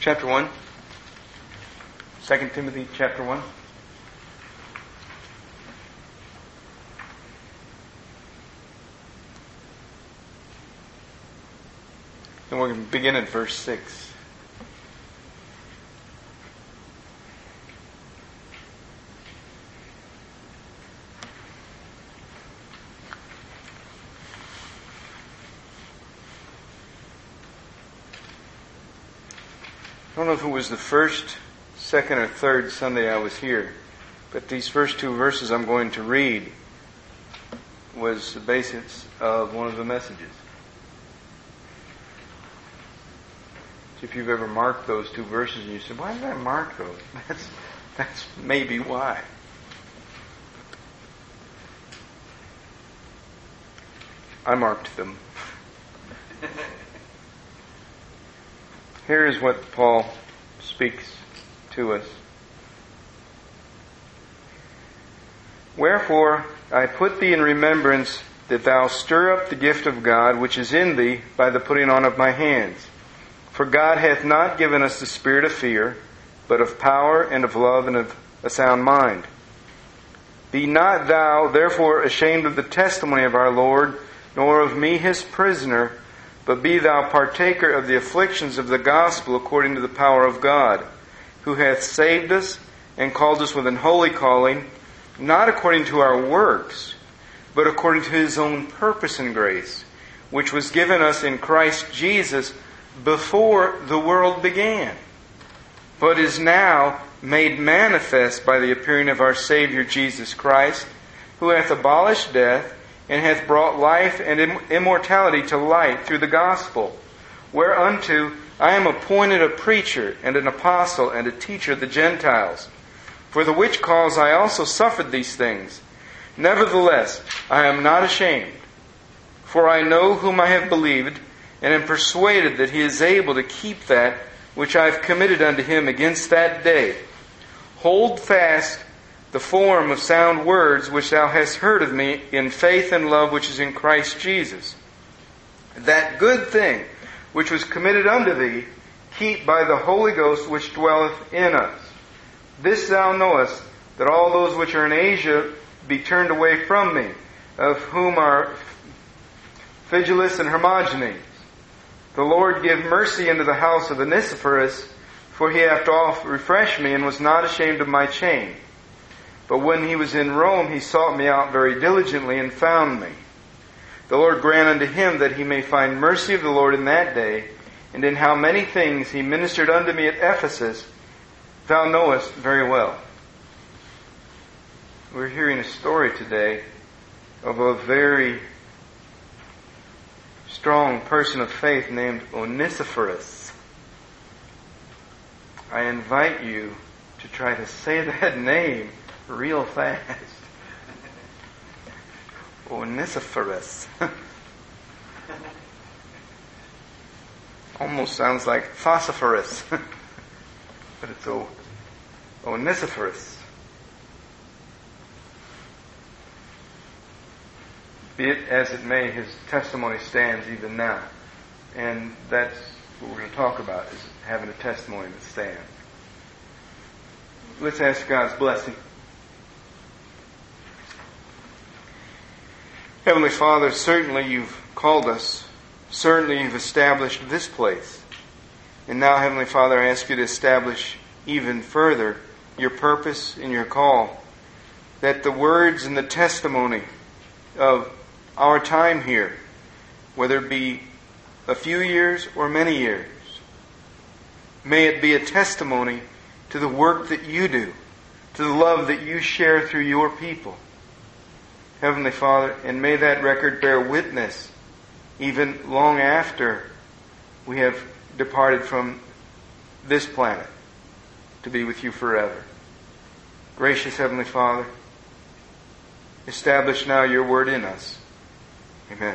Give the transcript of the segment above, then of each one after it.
chapter 1. 2 Timothy chapter 1. And we're going to begin at verse 6. I don't know if it was the first, second, or third Sunday I was here, but these first two verses I'm going to read was the basis of one of the messages. If you've ever marked those two verses and you said, why did I mark those? That's maybe why. I marked them. Here is what Paul speaks to us. Wherefore I put thee in remembrance that thou stir up the gift of God which is in thee by the putting on of my hands. For God hath not given us the spirit of fear, but of power and of love and of a sound mind. Be not thou therefore ashamed of the testimony of our Lord, nor of me his prisoner, but be thou partaker of the afflictions of the gospel according to the power of God, who hath saved us and called us with an holy calling, not according to our works, but according to his own purpose and grace, which was given us in Christ Jesus before the world began, but is now made manifest by the appearing of our Savior Jesus Christ, who hath abolished death, and hath brought life and immortality to light through the gospel, whereunto I am appointed a preacher and an apostle and a teacher of the Gentiles. For the which cause I also suffered these things. Nevertheless, I am not ashamed, for I know whom I have believed, and am persuaded that he is able to keep that which I have committed unto him against that day. Hold fast the form of sound words which thou hast heard of me in faith and love which is in Christ Jesus. That good thing which was committed unto thee, keep by the Holy Ghost which dwelleth in us. This thou knowest, that all those which are in Asia be turned away from me, of whom are Phygelus and Hermogenes. The Lord give mercy unto the house of Onesiphorus, for he hath oft refreshed me, and was not ashamed of my chain. But when he was in Rome, he sought me out very diligently, and found me. The Lord grant unto him that he may find mercy of the Lord in that day, and in how many things he ministered unto me at Ephesus, thou knowest very well. We're hearing a story today of a very strong person of faith named Onesiphorus. I invite you to try to say that name real fast. Onesiphorus. Almost sounds like phosphorus. But it's Onesiphorus. Be it as it may, his testimony stands even now. And that's what we're going to talk about, is having a testimony that stands. Let's ask God's blessing. Heavenly Father, certainly you've called us. Certainly you've established this place. And now, Heavenly Father, I ask you to establish even further your purpose and your call. That the words and the testimony of our time here, whether it be a few years or many years, may it be a testimony to the work that you do, to the love that you share through your people. Heavenly Father, and may that record bear witness even long after we have departed from this planet to be with you forever. Gracious Heavenly Father, establish now your word in us. Amen.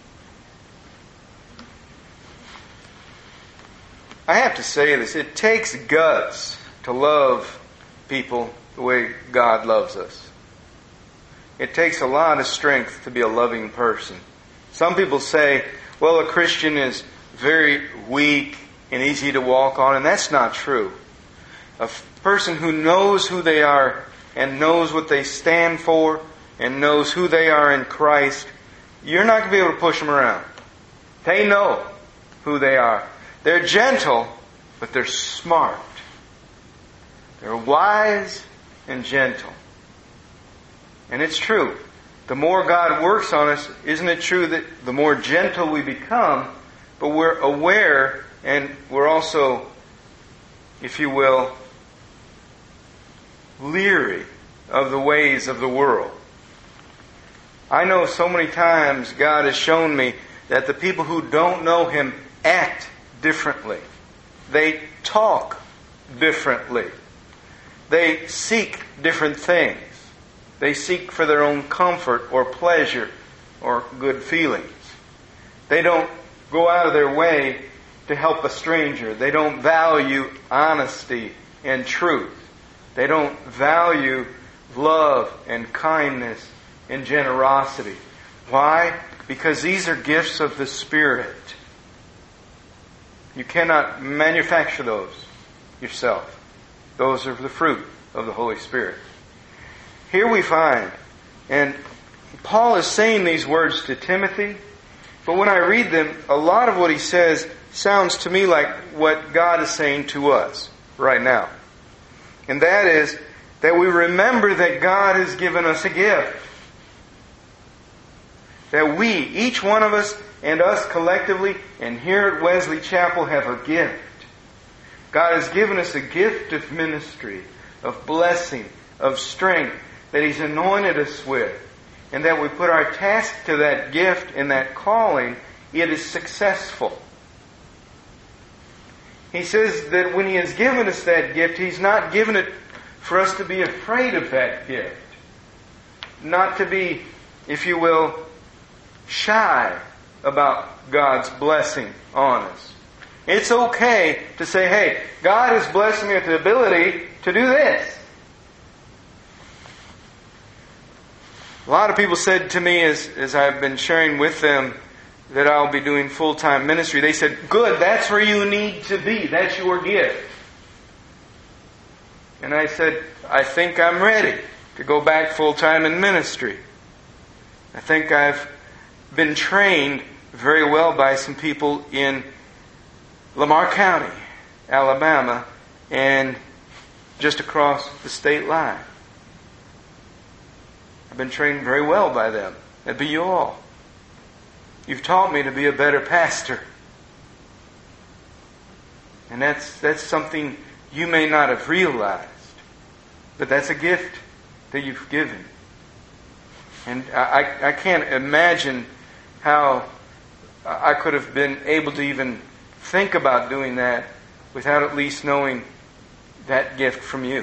I have to say this. It takes guts to love people the way God loves us. It takes a lot of strength to be a loving person. Some people say, well, a Christian is very weak and easy to walk on, and that's not true. A person who knows who they are and knows what they stand for and knows who they are in Christ, you're not going to be able to push them around. They know who they are. They're gentle, but they're smart. They're wise and gentle. And it's true. The more God works on us, isn't it true that the more gentle we become, but we're aware and we're also, if you will, leery of the ways of the world. I know so many times God has shown me that the people who don't know Him act differently. They talk differently. They seek different things. They seek for their own comfort or pleasure or good feelings. They don't go out of their way to help a stranger. They don't value honesty and truth. They don't value love and kindness and generosity. Why? Because these are gifts of the Spirit. You cannot manufacture those yourself. Those are the fruit of the Holy Spirit. Here we find, and Paul is saying these words to Timothy, but when I read them, a lot of what he says sounds to me like what God is saying to us right now. And that is that we remember that God has given us a gift. That we, each one of us, and us collectively, and here at Wesley Chapel have a gift. God has given us a gift of ministry, of blessing, of strength, that He's anointed us with. And that we put our task to that gift and that calling, it is successful. He says that when He has given us that gift, He's not given it for us to be afraid of that gift. Not to be, if you will, shy about God's blessing on us. It's okay to say, hey, God has blessed me with the ability to do this. A lot of people said to me as I've been sharing with them that I'll be doing full-time ministry, they said, good, that's where you need to be. That's your gift. And I said, I think I'm ready to go back full-time in ministry. I think I've been trained very well by some people in Lamar County, Alabama, and just across the state line. I've been trained very well by them. That'd be you all. You've taught me to be a better pastor. And that's something you may not have realized. But that's a gift that you've given. And I can't imagine how I could have been able to even think about doing that without at least knowing that gift from you.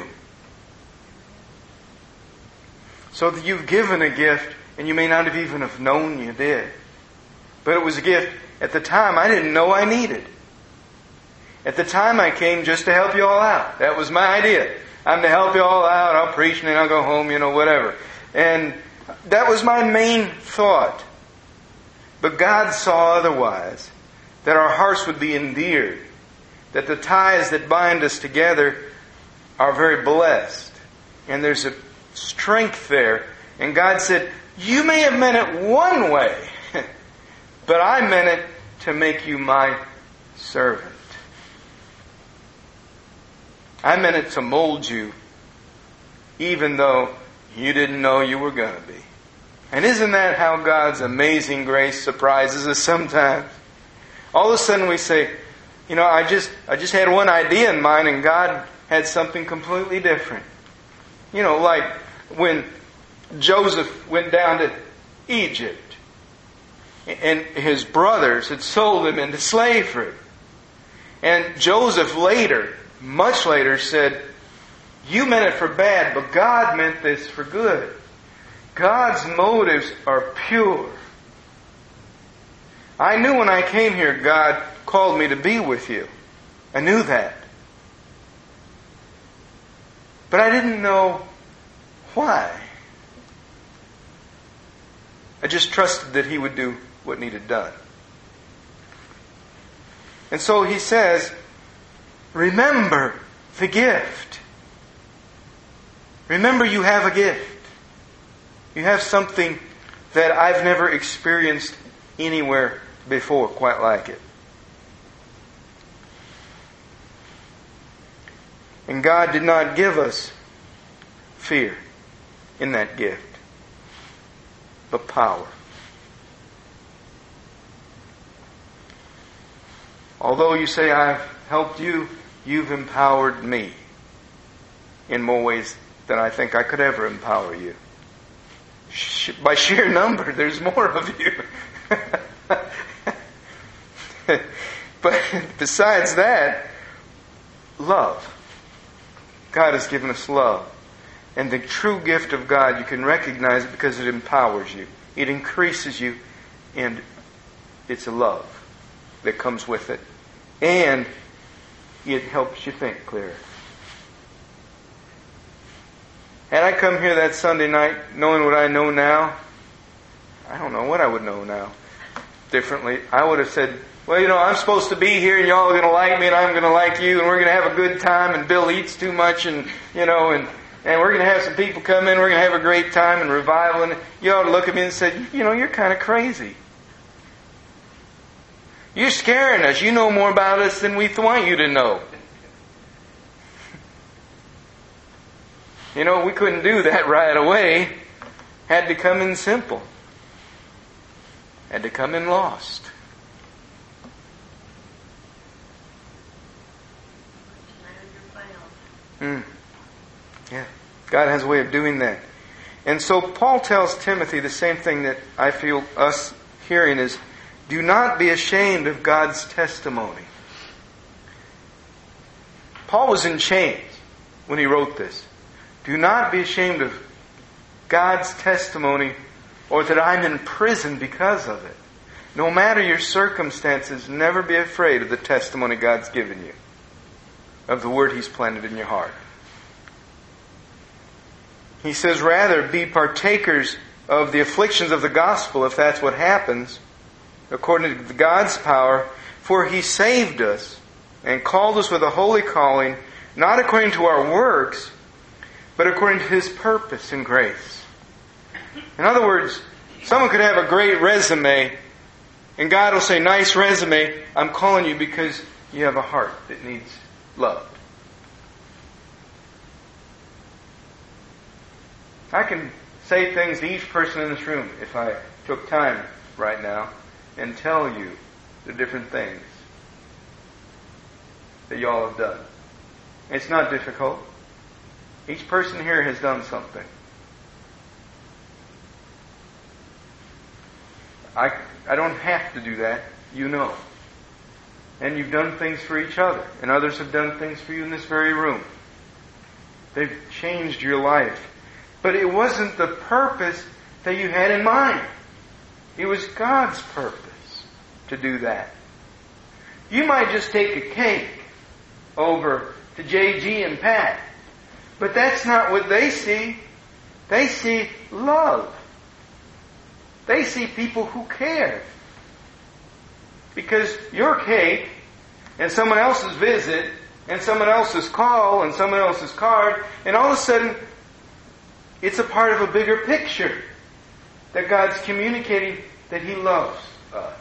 So that you've given a gift and you may not have even have known you did. But it was a gift at the time I didn't know I needed. At the time I came just to help you all out. That was my idea. I'm to help you all out. I'll preach and then I'll go home, whatever. And that was my main thought. But God saw otherwise. That our hearts would be endeared. That the ties that bind us together are very blessed. And there's a strength there. And God said, you may have meant it one way, but I meant it to make you my servant. I meant it to mold you, even though you didn't know you were going to be. And isn't that how God's amazing grace surprises us sometimes? All of a sudden we say, I just had one idea in mind and God had something completely different. Like when Joseph went down to Egypt and his brothers had sold him into slavery. And Joseph later, much later, said, you meant it for bad, but God meant this for good. God's motives are pure. I knew when I came here, God called me to be with you. I knew that. But I didn't know why. I just trusted that He would do what needed done. And so he says, remember the gift. Remember you have a gift. You have something that I've never experienced anywhere before quite like it. And God did not give us fear in that gift, but power. Although you say, I've helped you, you've empowered me in more ways than I think I could ever empower you. By sheer number, there's more of you. But besides that, love. God has given us love. And the true gift of God, you can recognize it because it empowers you. It increases you, and it's a love that comes with it. And it helps you think clearer. Had I come here that Sunday night knowing what I know now, I don't know what I would know now differently. I would have said, well, I'm supposed to be here and y'all are going to like me and I'm going to like you and we're going to have a good time and Bill eats too much and we're going to have some people come in, we're going to have a great time and revival. And you ought to look at me and say, you're kind of crazy. You're scaring us. You know more about us than we want you to know. We couldn't do that right away. Had to come in simple. Had to come in lost. Yeah. God has a way of doing that. And so Paul tells Timothy the same thing that I feel us hearing is, do not be ashamed of God's testimony. Paul was in chains when he wrote this. Do not be ashamed of God's testimony or that I'm in prison because of it. No matter your circumstances, never be afraid of the testimony God's given you, of the word He's planted in your heart. He says, rather, be partakers of the afflictions of the gospel, if that's what happens, according to God's power, for He saved us and called us with a holy calling, not according to our works, but according to His purpose and grace. In other words, someone could have a great resume, and God will say, nice resume, I'm calling you because you have a heart that needs loved. I can say things to each person in this room if I took time right now and tell you the different things that y'all have done. It's not difficult. Each person here has done something. I don't have to do that. You know. And you've done things for each other. And others have done things for you in this very room. They've changed your life. But it wasn't the purpose that you had in mind. It was God's purpose to do that. You might just take a cake over to J.G. and Pat. But that's not what they see. They see love. They see people who care. Because your cake and someone else's visit and someone else's call and someone else's card, and all of a sudden it's a part of a bigger picture that God's communicating that He loves us.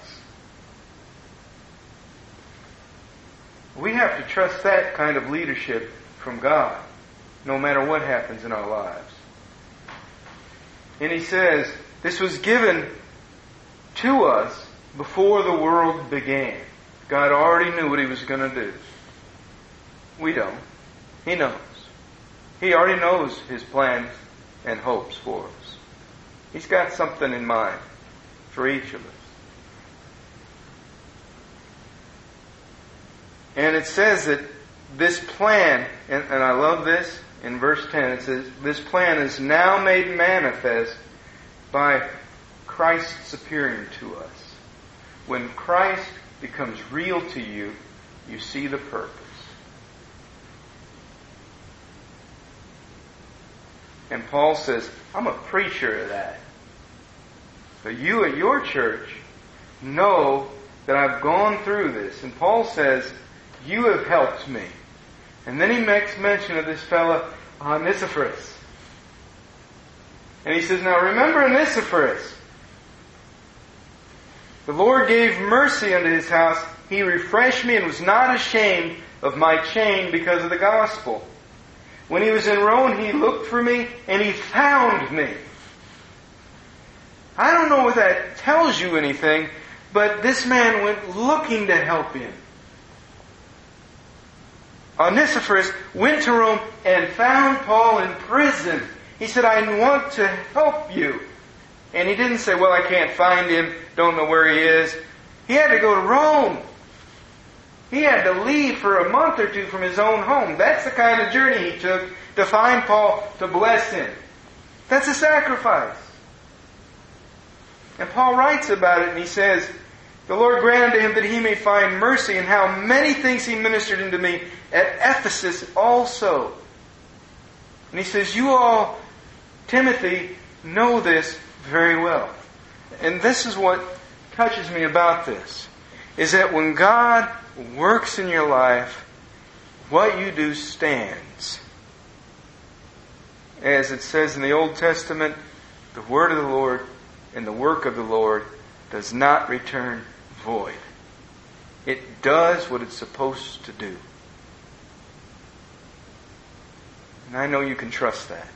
We have to trust that kind of leadership from God, no matter what happens in our lives. And He says, this was given to us before the world began. God already knew what He was going to do. We don't. He knows. He already knows His plans and hopes for us. He's got something in mind for each of us. And it says that this plan, and I love this, in verse 10 it says, this plan is now made manifest by Christ's appearing to us. When Christ becomes real to you, you see the purpose. And Paul says, I'm a preacher of that. But you at your church know that I've gone through this. And Paul says, you have helped me. And then he makes mention of this fellow, Onesiphorus. And he says, now remember Onesiphorus. The Lord gave mercy unto his house. He refreshed me and was not ashamed of my chain because of the gospel. When he was in Rome, he looked for me and he found me. I don't know if that tells you anything, but this man went looking to help him. Onesiphorus went to Rome and found Paul in prison. He said, I want to help you. And he didn't say, well, I can't find him, don't know where he is. He had to go to Rome. He had to leave for a month or two from his own home. That's the kind of journey he took to find Paul, to bless him. That's a sacrifice. And Paul writes about it and he says, the Lord granted to him that he may find mercy, and how many things he ministered unto me at Ephesus also. And he says, you all, Timothy, know this very well. And this is what touches me about this, is that when God works in your life, what you do stands. As it says in the Old Testament, the word of the Lord and the work of the Lord does not return void. It does what it's supposed to do. And I know you can trust that.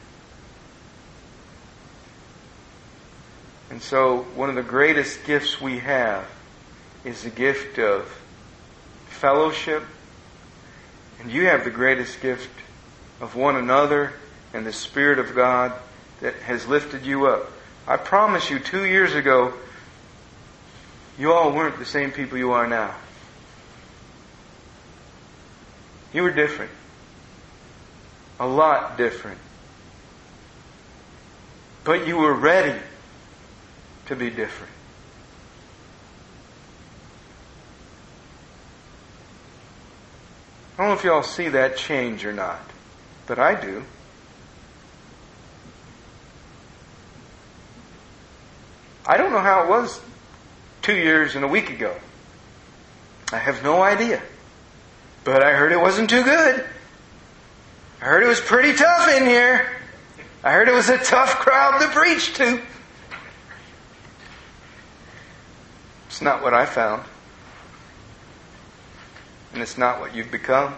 And so, one of the greatest gifts we have is the gift of fellowship. And you have the greatest gift of one another and the Spirit of God that has lifted you up. I promise you, 2 years ago, you all weren't the same people you are now. You were different. A lot different. But you were ready to be different. I don't know if y'all see that change or not, but I do. I don't know how it was 2 years and a week ago. I have no idea. But I heard it wasn't too good. I heard it was pretty tough in here. I heard it was a tough crowd to preach to. It's not what I found. And it's not what you've become.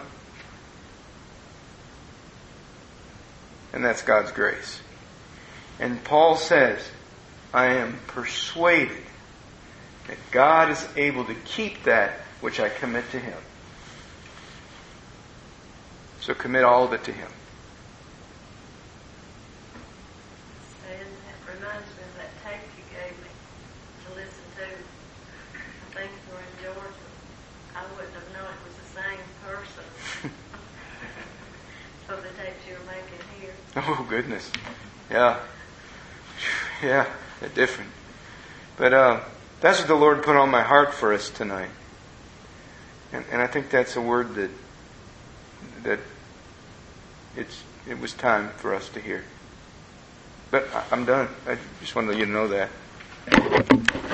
And that's God's grace. And Paul says, I am persuaded that God is able to keep that which I commit to Him. So commit all of it to Him. And that reminds me of that tape you gave me to listen to. I think you were in Georgia. I wouldn't have known it was the same person. For the tapes you were making here. Oh, goodness. Yeah. Yeah, they're different. But that's what the Lord put on my heart for us tonight. And I think that's a word that it was time for us to hear. But I'm done. I just wanted you to know that.